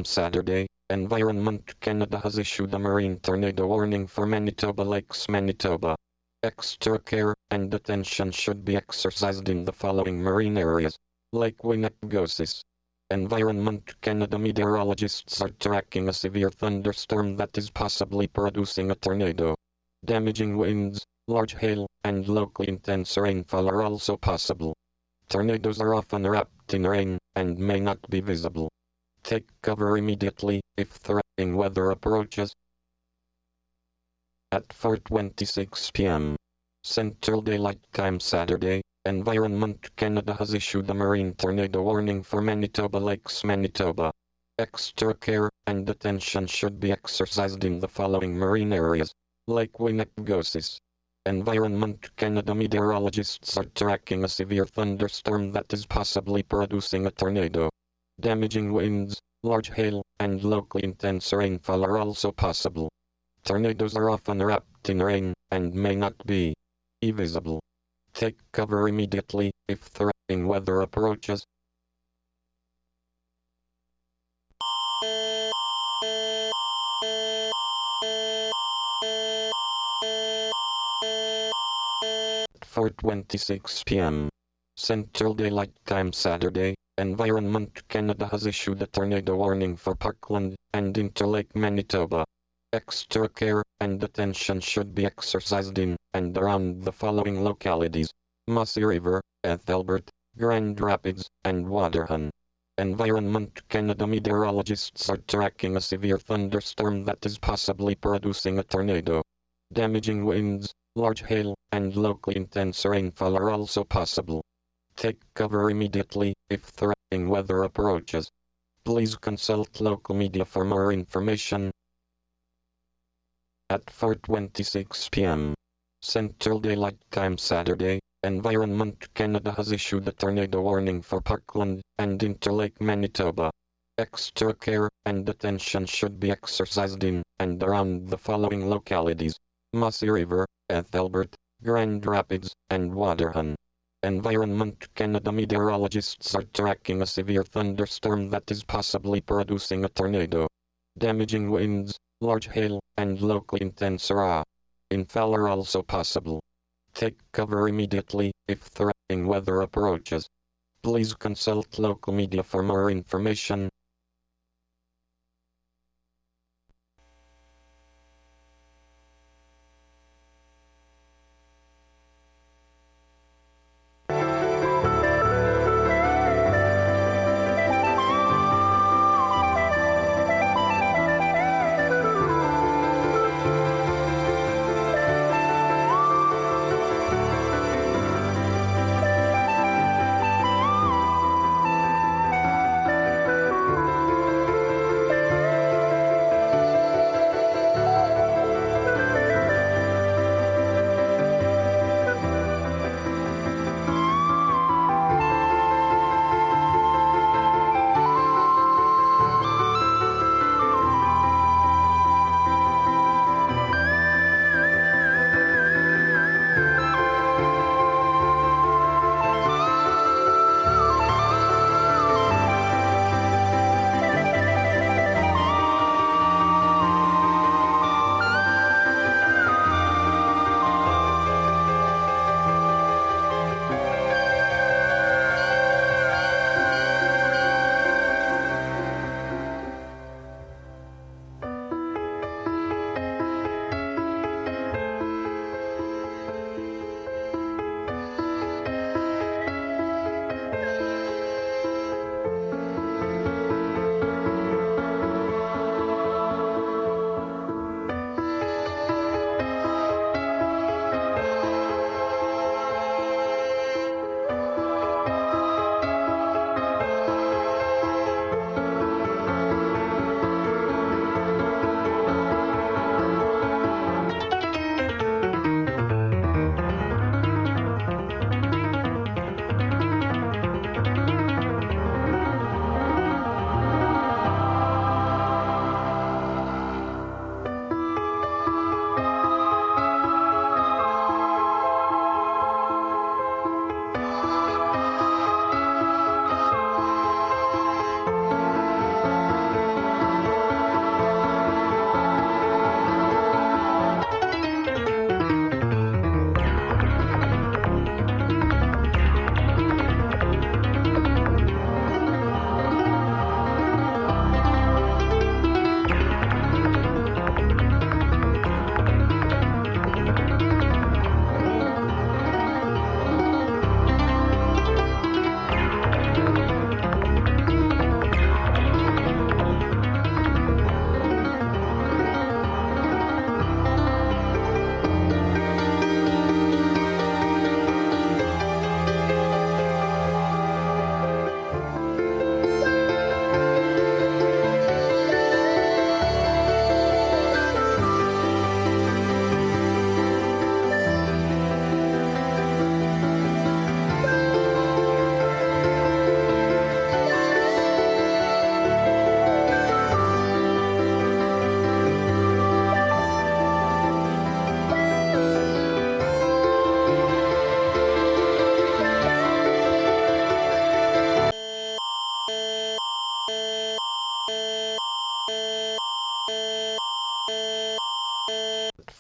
time Saturday, Environment Canada has issued a marine tornado warning for Manitoba Lakes, Manitoba. Extra care and attention should be exercised in the following marine areas. Lake Winnipegosis. Environment Canada meteorologists are tracking a severe thunderstorm that is possibly producing a tornado. Damaging winds, large hail, and locally intense rainfall are also possible. Tornadoes are often wrapped in rain and may not be visible. Take cover immediately if threatening weather approaches. At 4:26 p.m. Central Daylight Time Saturday, Environment Canada has issued a marine tornado warning for Manitoba Lakes, Manitoba. Extra care and attention should be exercised in the following marine areas. Lake Winnipegosis. Environment Canada meteorologists are tracking a severe thunderstorm that is possibly producing a tornado. Damaging winds, large hail, and locally intense rainfall are also possible. Tornadoes are often wrapped in rain and may not be visible. Take cover immediately if threatening weather approaches. At 4:26 p.m. Central Daylight Time Saturday, Environment Canada has issued a tornado warning for Parkland and Interlake, Manitoba. Extra care and attention should be exercised in and around the following localities: Massey River, Ethelbert, Grand Rapids, and Waterhen. Environment Canada meteorologists are tracking a severe thunderstorm that is possibly producing a tornado. Damaging winds, large hail, and locally intense rainfall are also possible. Take cover immediately if threatening weather approaches. Please consult local media for more information. At 4:26 p.m. Central Daylight Time Saturday, Environment Canada has issued a tornado warning for Parkland and Interlake, Manitoba. Extra care and attention should be exercised in and around the following localities: Massey River, Ethelbert, Grand Rapids, and Waterhen. Environment Canada meteorologists are tracking a severe thunderstorm that is possibly producing a tornado. Damaging winds, large hail, and locally intense rainfall are also possible. Take cover immediately if threatening weather approaches. Please consult local media for more information.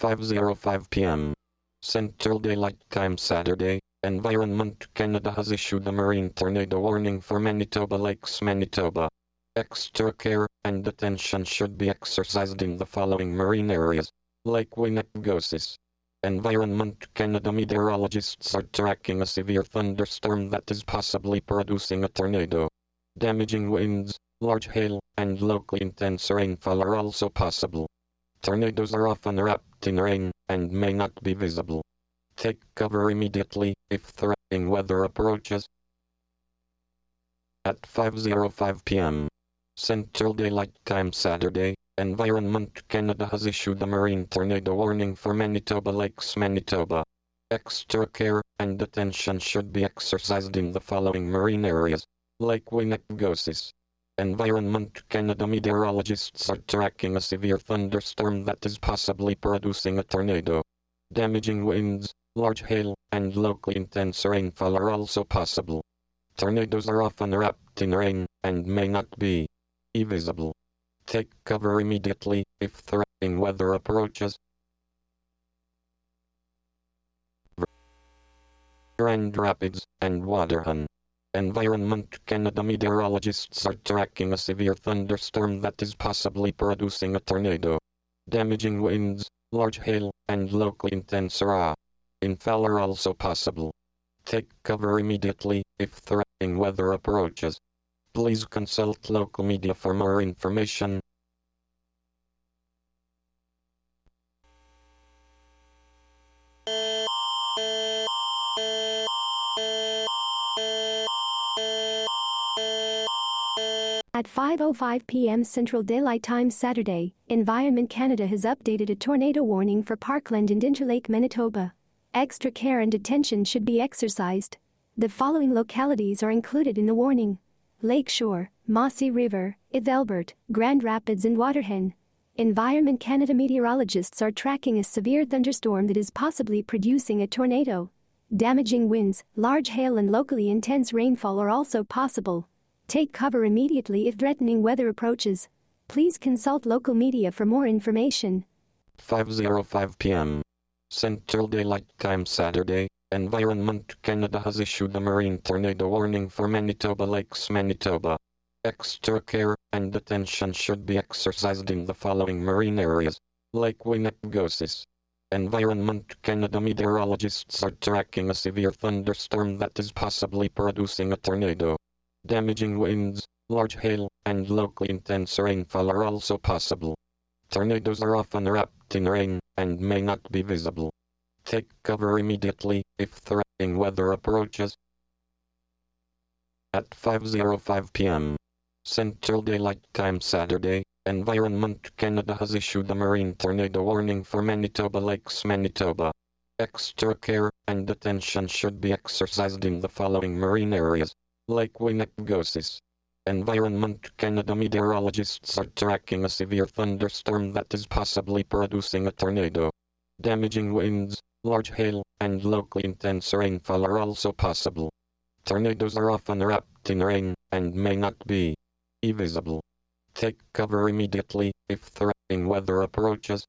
5:05 p.m. Central Daylight Time Saturday, Environment Canada has issued a marine tornado warning for Manitoba Lakes, Manitoba. Extra care and attention should be exercised in the following marine areas: Lake Winnipegosis. Environment Canada meteorologists are tracking a severe thunderstorm that is possibly producing a tornado. Damaging winds, large hail, and locally intense rainfall are also possible. Tornadoes are often wrapped in rain and may not be visible. Take cover immediately if threatening weather approaches. At 5:05 p.m. Central Daylight Time Saturday, Environment Canada has issued a marine tornado warning for Manitoba Lakes, Manitoba. Extra care and attention should be exercised in the following marine areas: Lake Winnipegosis. Environment Canada meteorologists are tracking a severe thunderstorm that is possibly producing a tornado. Damaging winds, large hail, and locally intense rainfall are also possible. Tornadoes are often wrapped in rain and may not be visible. Take cover immediately if threatening weather approaches. Grand Rapids and Waterton. Environment Canada meteorologists are tracking a severe thunderstorm that is possibly producing a tornado. Damaging winds, large hail, and locally intense rainfall are also possible. Take cover immediately if threatening weather approaches. Please consult local media for more information. At 5:05 p.m. Central Daylight Time Saturday, Environment Canada has updated a tornado warning for Parkland and Interlake, Manitoba. Extra care and attention should be exercised. The following localities are included in the warning: Lakeshore, Mossy River, Ethelbert, Grand Rapids and Waterhen. Environment Canada meteorologists are tracking a severe thunderstorm that is possibly producing a tornado. Damaging winds, large hail and locally intense rainfall are also possible. Take cover immediately if threatening weather approaches. Please consult local media for more information. 5:05 p.m. Central Daylight Time Saturday, Environment Canada has issued a marine tornado warning for Manitoba Lakes, Manitoba. Extra care and attention should be exercised in the following marine areas: Lake Winnipegosis. Environment Canada meteorologists are tracking a severe thunderstorm that is possibly producing a tornado. Damaging winds, large hail, and locally intense rainfall are also possible. Tornadoes are often wrapped in rain and may not be visible. Take cover immediately if threatening weather approaches. At 5:05 p.m. Central Daylight Time Saturday, Environment Canada has issued a marine tornado warning for Manitoba Lakes, Manitoba. Extra care and attention should be exercised in the following marine areas: Lake Winnipegosis. Environment Canada meteorologists are tracking a severe thunderstorm that is possibly producing a tornado. Damaging winds, large hail, and locally intense rainfall are also possible. Tornadoes are often wrapped in rain and may not be visible. Take cover immediately if threatening weather approaches.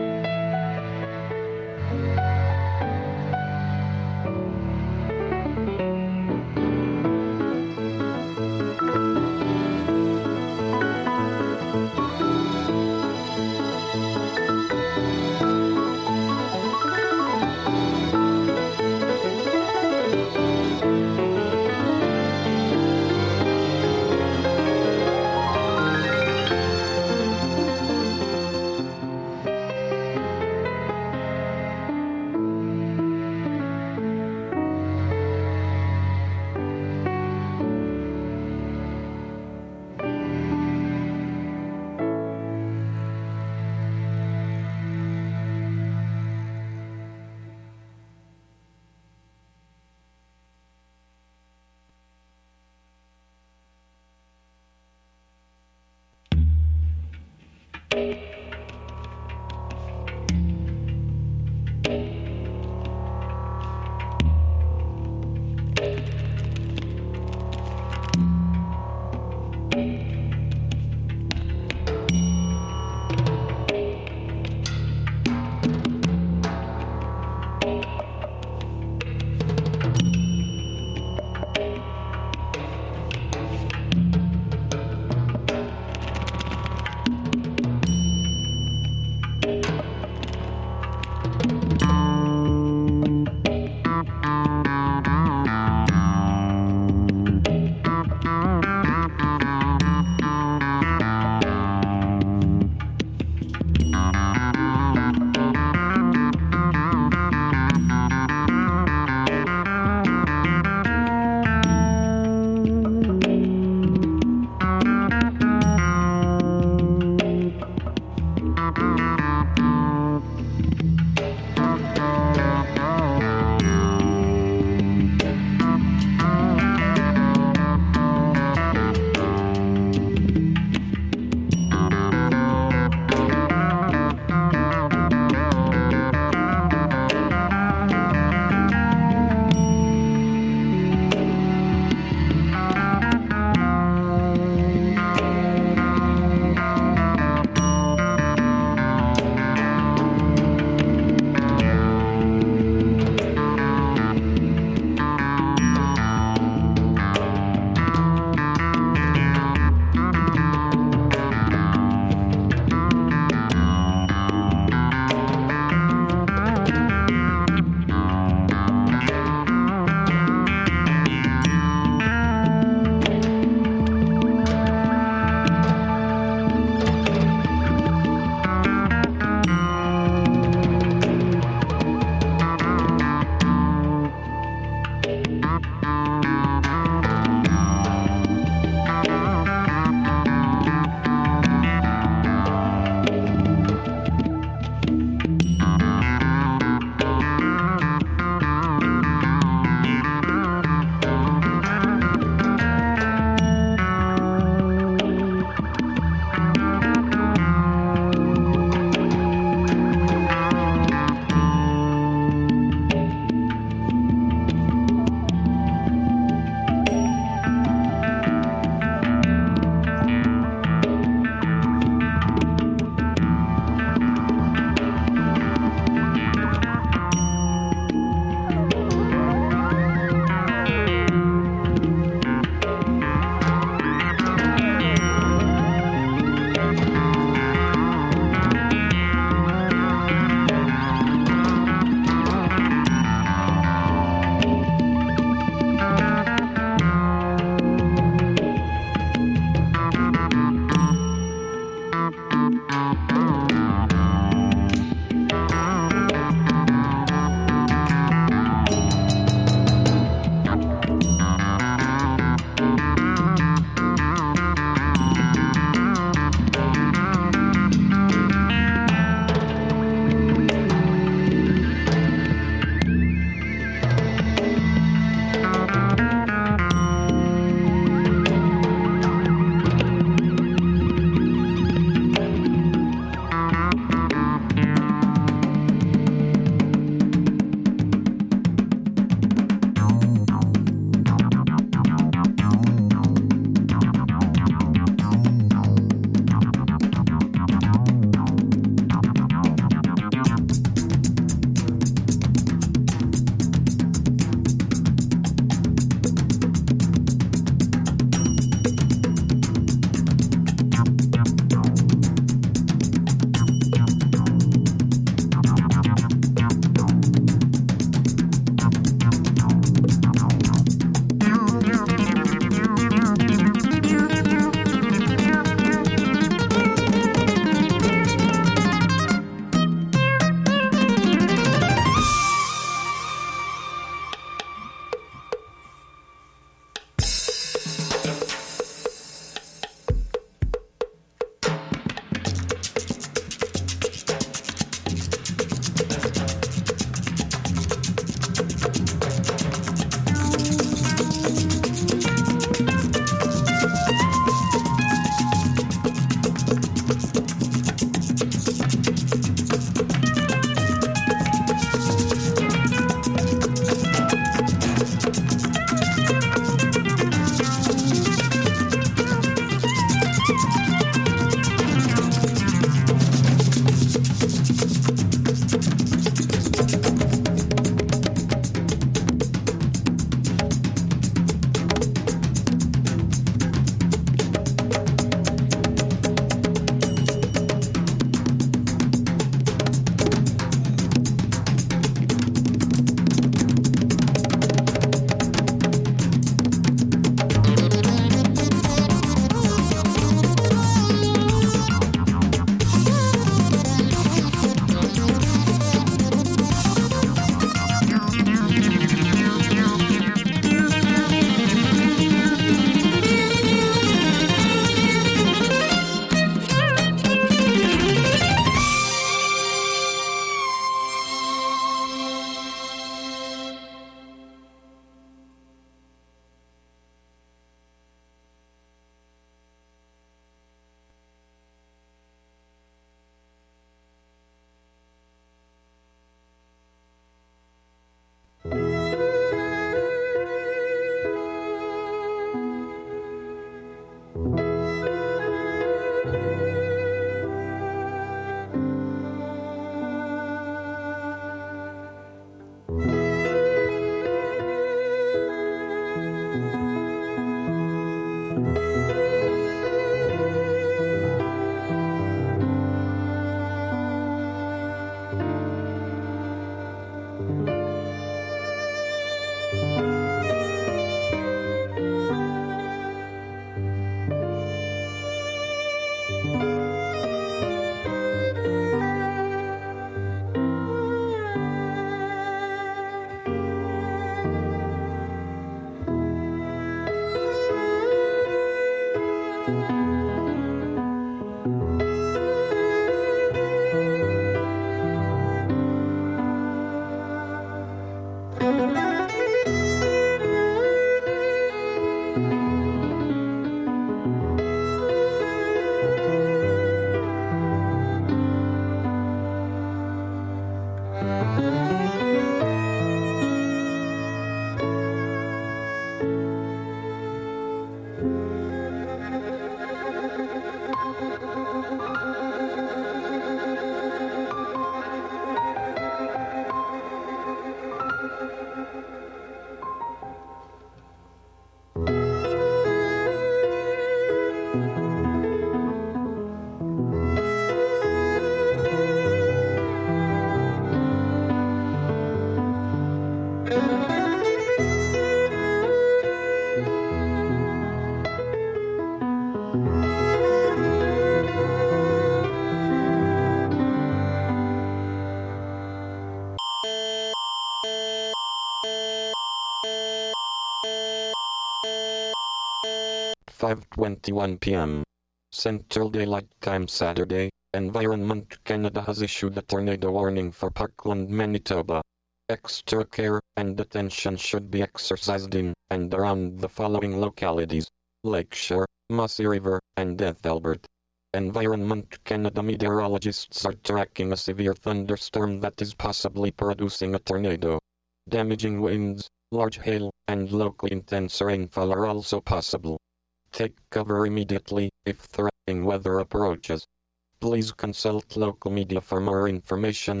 5:21 p.m. Central Daylight Time Saturday, Environment Canada has issued a tornado warning for Parkland, Manitoba. Extra care and attention should be exercised in and around the following localities: Lakeshore, Massey River, and Ethelbert. Environment Canada meteorologists are tracking a severe thunderstorm that is possibly producing a tornado. Damaging winds, large hail, and locally intense rainfall are also possible. Take cover immediately if threatening weather approaches. Please consult local media for more information.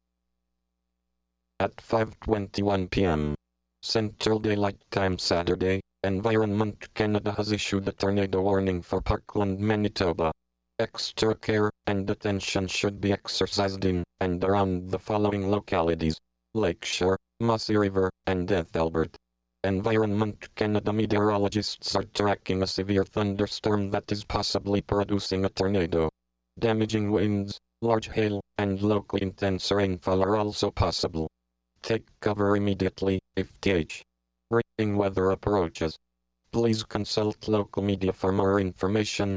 At 5:21 p.m. Central Daylight Time Saturday, Environment Canada has issued a tornado warning for Parkland, Manitoba. Extra care and attention should be exercised in and around the following localities: Lakeshore, Massey River, and Ethelbert. Environment Canada meteorologists are tracking a severe thunderstorm that is possibly producing a tornado. Damaging winds, large hail, and locally intense rainfall are also possible. Take cover immediately if threatening weather approaches. Please consult local media for more information.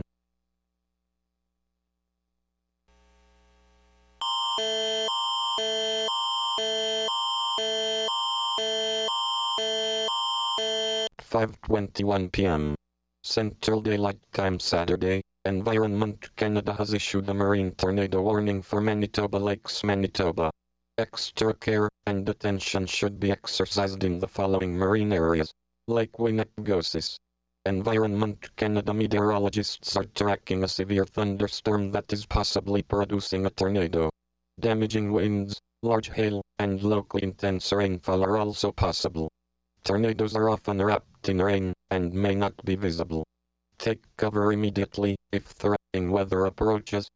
At 5:21 p.m. Central Daylight Time Saturday, Environment Canada has issued a marine tornado warning for Manitoba Lakes, Manitoba. Extra care and attention should be exercised in the following marine areas: Lake Winnebagosis. Environment Canada meteorologists are tracking a severe thunderstorm that is possibly producing a tornado. Damaging winds, large hail, and locally intense rainfall are also possible. Tornadoes are often wrapped in rain and may not be visible. Take cover immediately if threatening weather approaches.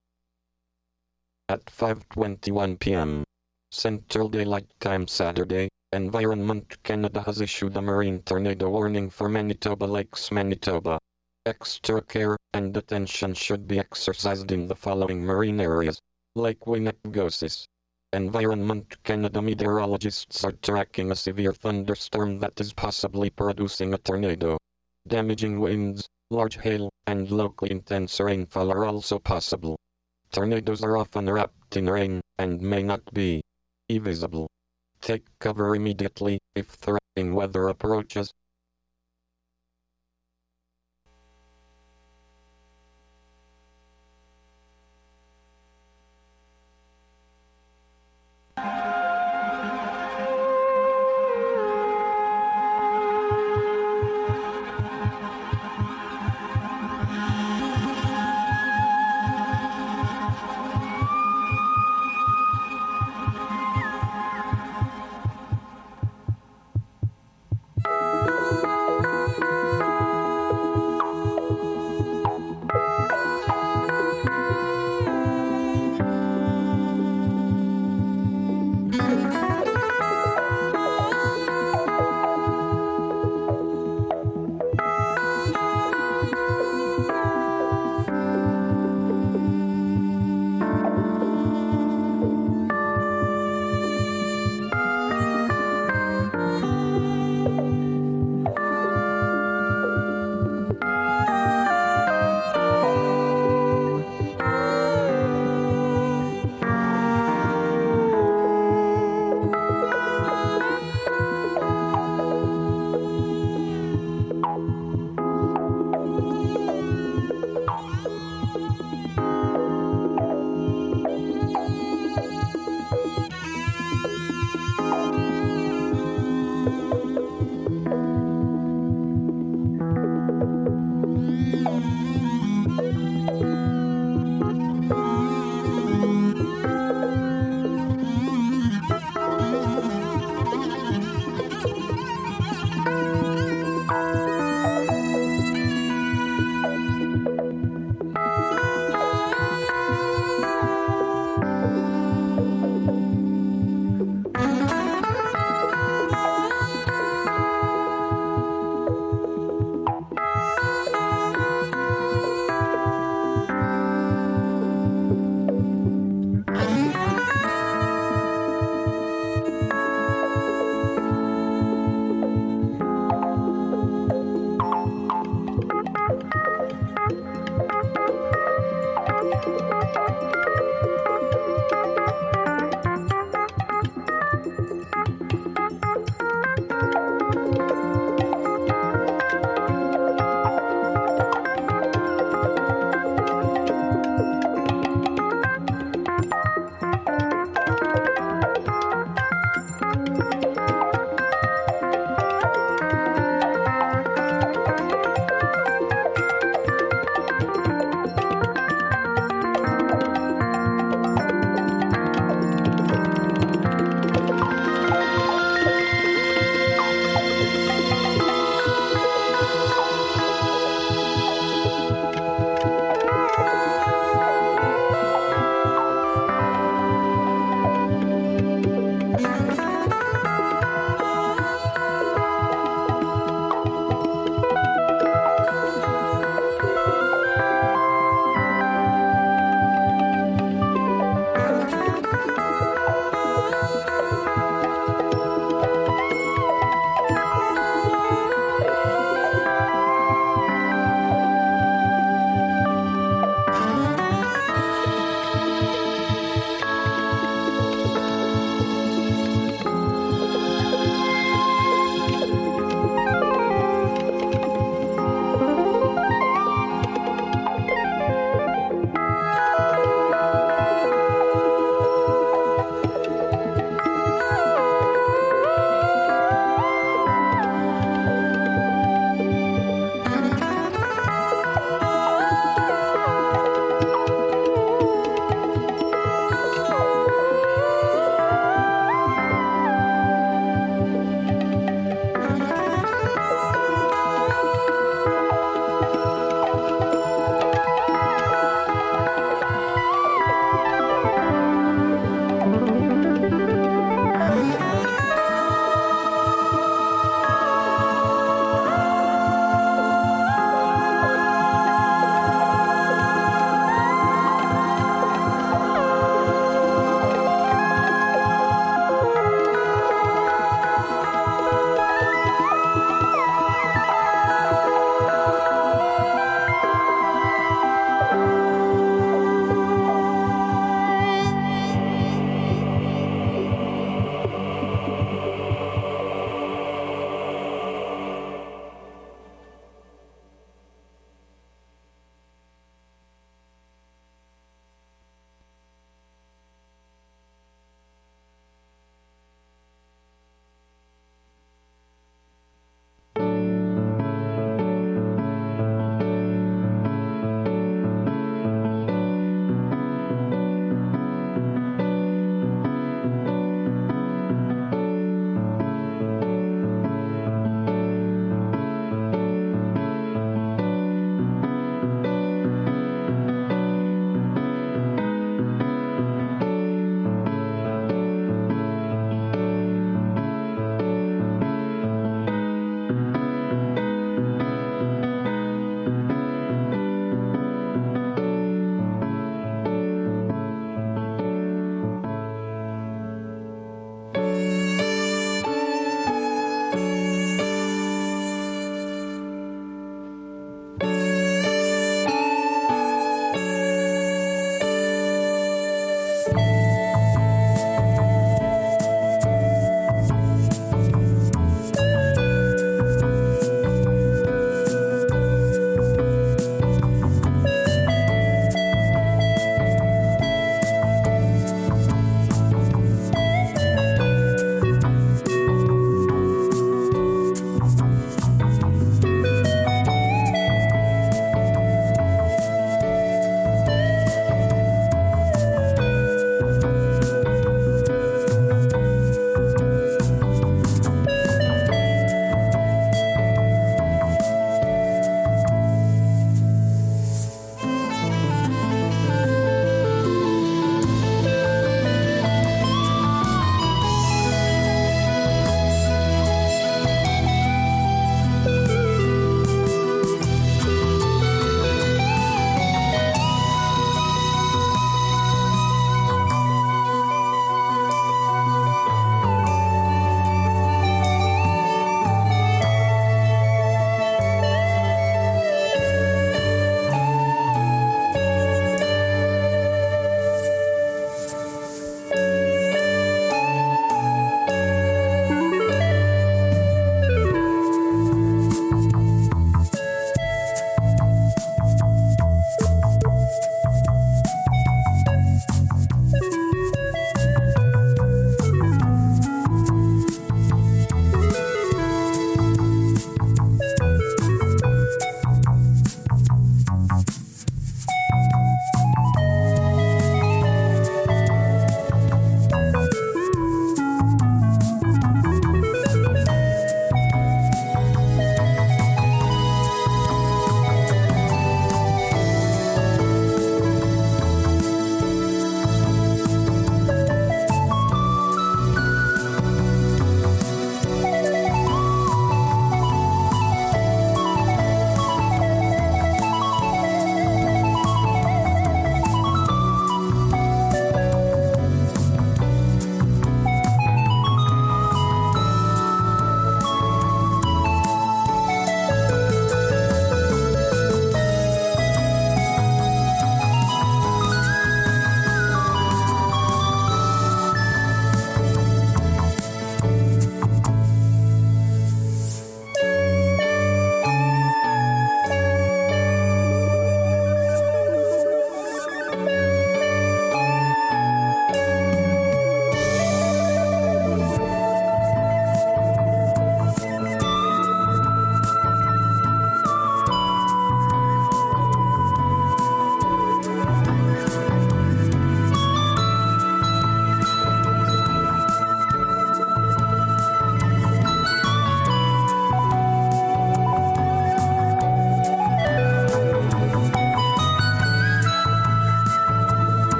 At 5:21 p.m. Central Daylight Time Saturday, Environment Canada has issued a marine tornado warning for Manitoba Lakes, Manitoba. Extra care and attention should be exercised in the following marine areas: Lake Winnebagosis. Environment Canada meteorologists are tracking a severe thunderstorm that is possibly producing a tornado. Damaging winds, large hail, and locally intense rainfall are also possible. Tornadoes are often wrapped in rain and may not be visible. Take cover immediately if threatening weather approaches.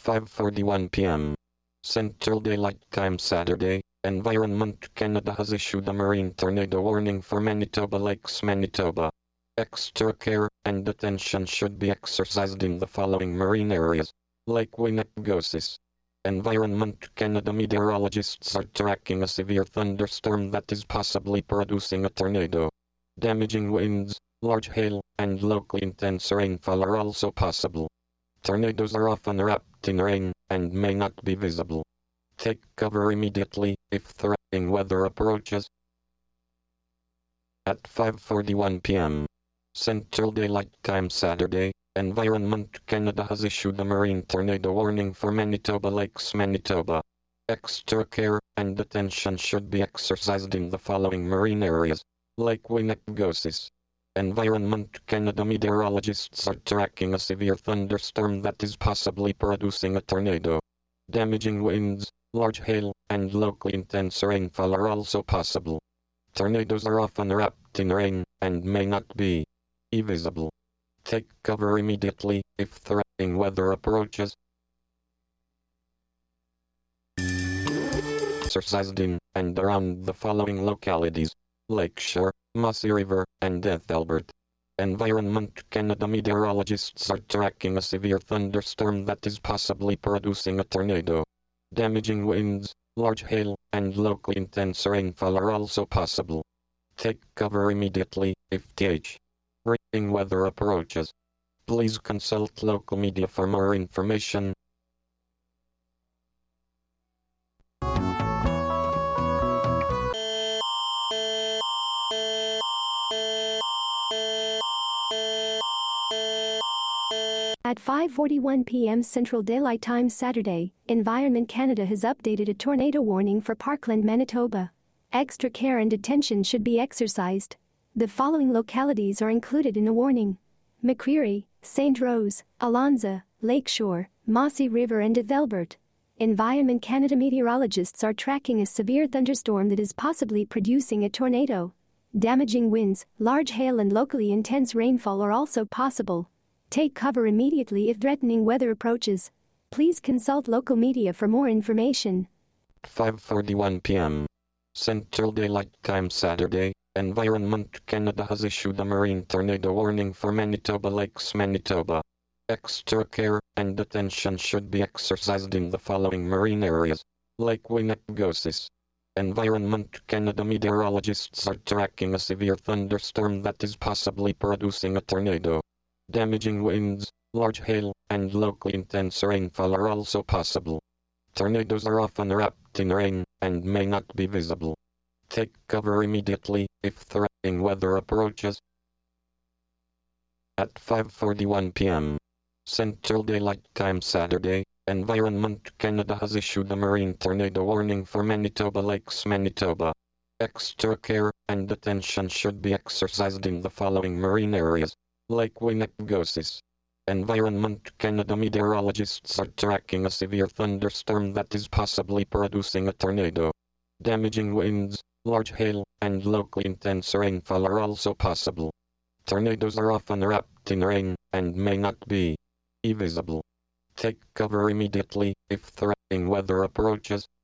5:41 p.m. Central Daylight Time Saturday, Environment Canada has issued a marine tornado warning for Manitoba Lakes, Manitoba. Extra care and attention should be exercised in the following marine areas: Lake Winnipegosis. Environment Canada meteorologists are tracking a severe thunderstorm that is possibly producing a tornado. Damaging winds, large hail, and locally intense rainfall are also possible. Tornadoes are often wrapped in rain and may not be visible. Take cover immediately if threatening weather approaches. At 5:41 p.m. Central Daylight Time Saturday, Environment Canada has issued a marine tornado warning for Manitoba Lakes, Manitoba. Extra care and attention should be exercised in the following marine areas: Lake Winnipegosis. Environment Canada meteorologists are tracking a severe thunderstorm that is possibly producing a tornado. Damaging winds, large hail, and locally intense rainfall are also possible. Tornadoes are often wrapped in rain and may not be visible. Take cover immediately if threatening weather approaches. Exercised in and around the following localities: Lakeshore, Mossy River, and Ethelbert. Environment Canada meteorologists are tracking a severe thunderstorm that is possibly producing a tornado. Damaging winds, large hail, and locally intense rainfall are also possible. Take cover immediately if threatening weather approaches. Please consult local media for more information. At 5:41 p.m. Central Daylight Time Saturday, Environment Canada has updated a tornado warning for Parkland, Manitoba. Extra care and attention should be exercised. The following localities are included in the warning: McCreary, St. Rose, Alonza, Lakeshore, Mossy River, and Ethelbert. Environment Canada meteorologists are tracking a severe thunderstorm that is possibly producing a tornado. Damaging winds, large hail, and locally intense rainfall are also possible. Take cover immediately if threatening weather approaches. Please consult local media for more information. 5:41 p.m. Central Daylight Time Saturday, Environment Canada has issued a marine tornado warning for Manitoba Lakes, Manitoba. Extra care and attention should be exercised in the following marine areas: Lake Winnipegosis. Environment Canada meteorologists are tracking a severe thunderstorm that is possibly producing a tornado. Damaging winds, large hail, and locally intense rainfall are also possible. Tornadoes are often wrapped in rain and may not be visible. Take cover immediately if threatening weather approaches. At 5:41 p.m. Central Daylight Time Saturday, Environment Canada has issued a marine tornado warning for Manitoba Lakes, Manitoba. Extra care and attention should be exercised in the following marine areas: Lake Winnipegosis. Environment Canada meteorologists are tracking a severe thunderstorm that is possibly producing a tornado. Damaging winds, large hail, and locally intense rainfall are also possible. Tornadoes are often wrapped in rain and may not be visible. Take cover immediately if threatening weather approaches.